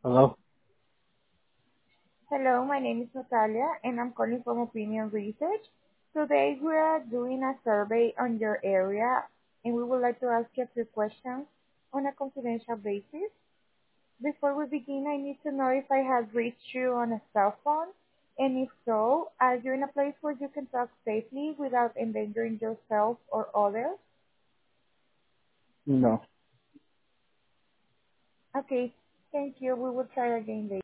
Hello? Hello, my name is Natalia, and I'm calling from Opinion Research. Today we are doing a survey on your area, and we would like to ask you a few questions on a confidential basis. Before we begin, I need to know if I have reached you on a cell phone, and if so, are you in a place where you can talk safely without endangering yourself or others? No. Okay, thank you. We will try again later.